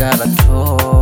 abagagga bato,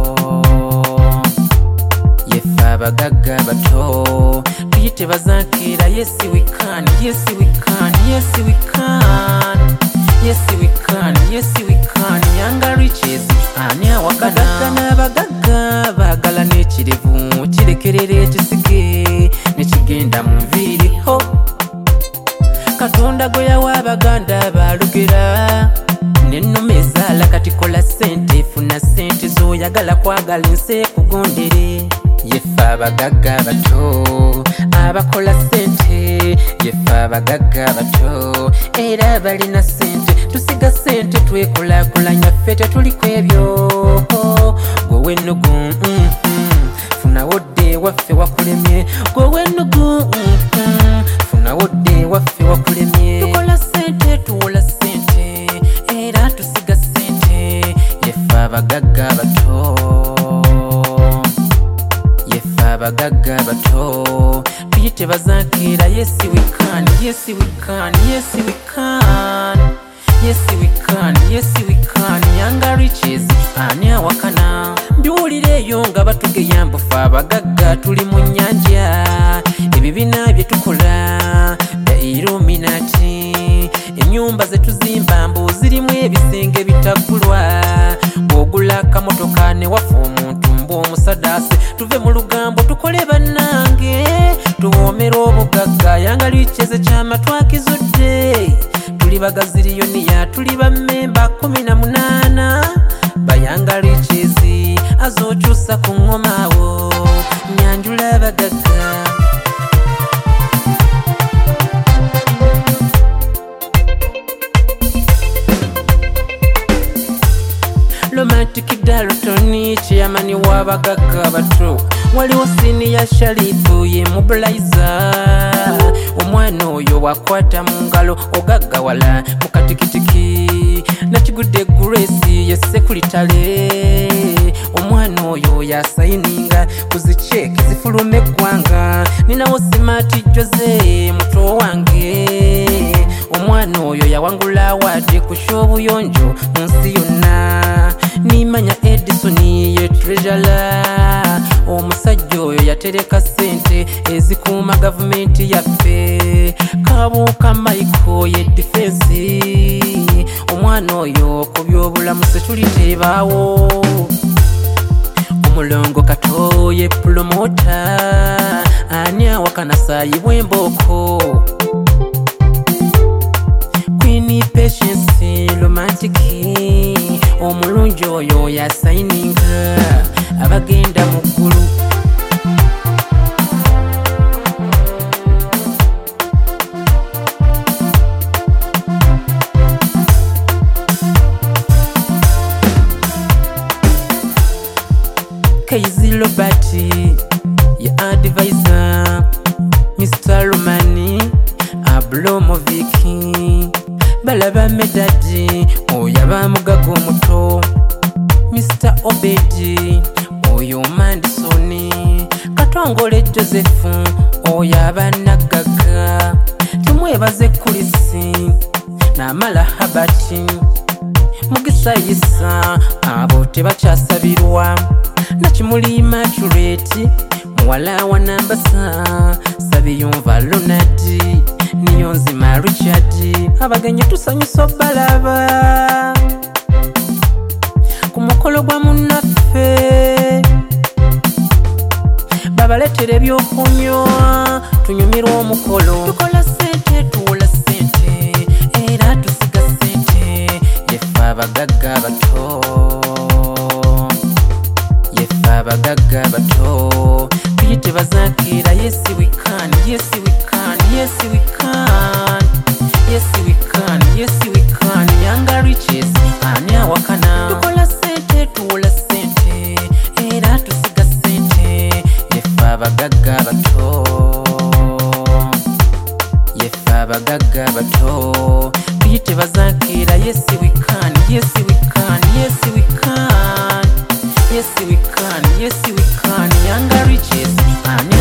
yefe abagagga bato, tuyite bazankira. Yes we can, yes we can, yes we can, yes we can, yes we can. Yanga riches ani awakana n'abagagga bagala n'ekirivu kirekerera ekisige nekigenda mu nviiri ho. Katonda gwe yawa abaganda balugera n'ennume ezaala kati kola ssente, funa ssente z'oyagala kwagala ensi ekugondere. Yefe abagagga bato abakola ssente, yefe abagagga bato era balina ssente. Tusiga ssente twekulaakulanya ffe tetuliko ebyo. Gwe wennugu funawo dde waffe wakulemye, gwe wennugu funawo dde waffe wakulemye. Tukola ssente tuwola ssente era tusiga ssente. Yefe abagagga bato, yefe abagagga bato, tuyite bazankira. Yes we can, yes we can, yes we can, yes we can, yes we can. Yanga riches ani awakana. Mbiwulireyo nga batugeya mbufe abagagga tuli mu nnyanja. Ebibiina bye tukola bya Illuminati, ennyumba ze tuzimba mbu zirimu ebisenge bitagulwa. Bw'ogula akamotoka ne wafa omuntu mbu omusadase, tuve mu lugambo tukole bannange tuwoomera obugagga. Yanga riches ekyama twakizudde, tuli bagaziriyoniya, tuli bammemba 18 bayanga riches azookyusa ku ngomaawo nyanjula abagagga. Romantic Dalton chairman w'abagagga bato, waliwo Senior Sharifu ye mobiliza. Omwana oyo wakwata mu ngalo ogaggawala mu katikitiki. Nakigudde Grace ye sekuritale, omwana oyo yasayininga ku ziceeke zifuluma eggwanga. Ninawo Smart Jose muto wange, omwana oyo yawangula awadi ku shobuyonjo mu nsi yonna. Nimanya Edison ye treasurer, omusajja oyo yatereka ssente ezikuuma gavumenti yaffe. Kabuuka Michael ye defense, omwana oyo ku by'obulamu setuliteebaawo. Omulongo Kato ye promota, ani awakana saayibwa embooko. Queen Patience Romantic omulungi oyo yasayininga abagenda mu ggulu. Kaizi Robert ye advisor, Mr. Romani Ablomoviki, balaba Medadi oyo abamugaga omuto, Mr. Obedi oyo Mandisoni, Katongole Joseph oyo abanagaga. Tumwebaze Kulisi n'amala Habati, Mugisa Isa abo tebakyasabirwa. Nakimuli Immaculate muwala wa Nambasa, Sabiyumva Lunadi, Niyonzima Richard, abagenyi tusanyusa balaba ku mukolo gwa munnaffe. Babaleetera ebyokunywa tunyumirwa omukolo. Tukola ssente tuwola ssente era tusiga ssente. Yefe abagagga bato, yefe abagagga bato, tuyite bazankira. Yes we can, yes we can, yes we can, yes we can, yes we can. Yanga riches ani awakana. Tukola ssente tuwola ssente era tusiga ssente. Yefe abagagga bato, yefe abagagga bato, tuyite bazankira. Yes we can, yes we can, yes we can, yes we can, yes we can. Yanga riches ani